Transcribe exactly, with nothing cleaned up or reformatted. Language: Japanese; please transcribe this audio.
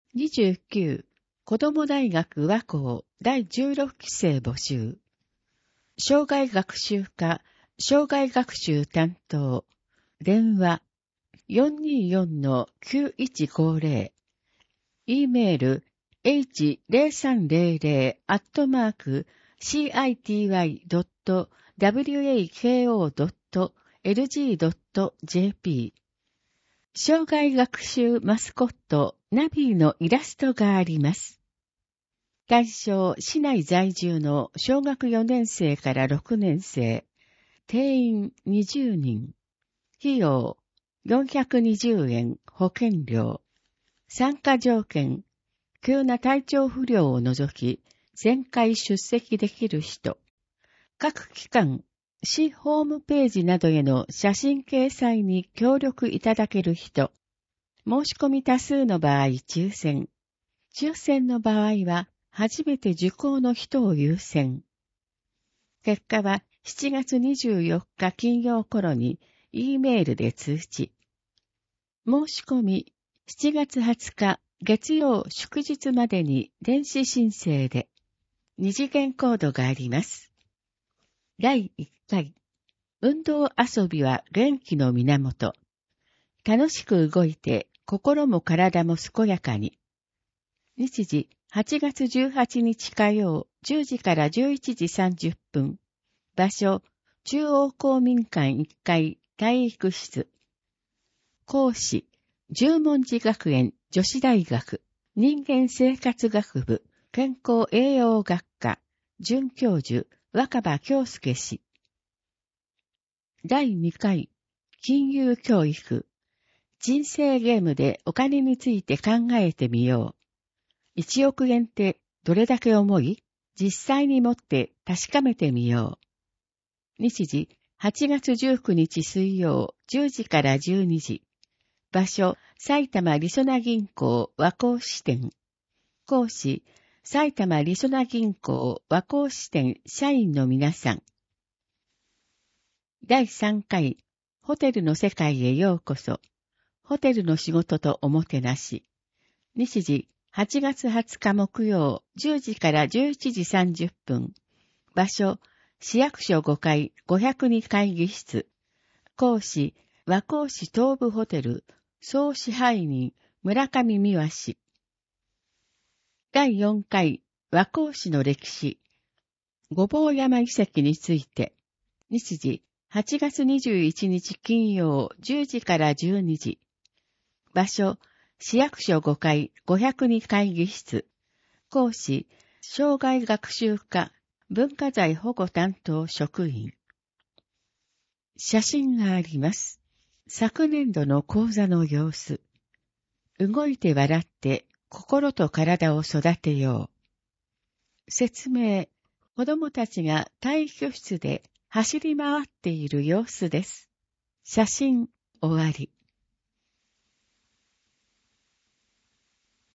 にじゅうきゅう子ども大学和校だいじゅうろくきせい募集。障害学習科、障害学習担当、電話 よんにーよんのきゅういちごぜろ、e メール エイチゼロさんゼロゼロ アットマーク シーアイティーワイドットワコドットエルジードットジェーピー。障害学習マスコットナビーのイラストがあります。対象、市内在住の小学よねんせいからろくねんせい、定員にじゅうにん、費用よんひゃくにじゅうえん保険料、参加条件、急な体調不良を除き、全回出席できる人、各機関、市ホームページなどへの写真掲載に協力いただける人、申し込み多数の場合抽選、抽選の場合は初めて受講の人を優先。結果はしちがつにじゅうよっか金曜頃に E メールで通知。申し込みしちがつはつか月曜祝日までに電子申請で二次元コードがあります。だいいっかい運動遊びは元気の源。楽しく動いて心も体も健やかに。日時はちがつじゅうはちにち火曜じゅうじからじゅういちじさんじゅっぷん。場所、中央公民館いっかい体育室。講師、十文字学園女子大学人間生活学部健康栄養学科准教授若葉京介氏。だいにかい金融教育。人生ゲームでお金について考えてみよう。いちおくえんってどれだけ重い？実際に持って確かめてみよう。日時はちがつじゅうくにち水曜じゅうじからじゅうにじ。場所埼玉りそな銀行和光支店。講師埼玉りそな銀行和光支店社員の皆さん。だいさんかいホテルの世界へようこそ。ホテルの仕事とおもてなし。日時はちがつはつか木曜じゅうじからじゅういちじさんじゅっぷん。場所市役所ごかいごひゃくに会議室。講師和光市東部ホテル総支配人村上美和氏。だいよんかい和光市の歴史。御坊山遺跡について。日時はちがつにじゅういちにち金曜じゅうじからじゅうにじ。場所市役所ごかいごひゃくに会議室。講師障害学習課文化財保護担当職員。写真があります。昨年度の講座の様子。動いて笑って心と体を育てよう。説明。子供たちが体育室で走り回っている様子です。写真終わり。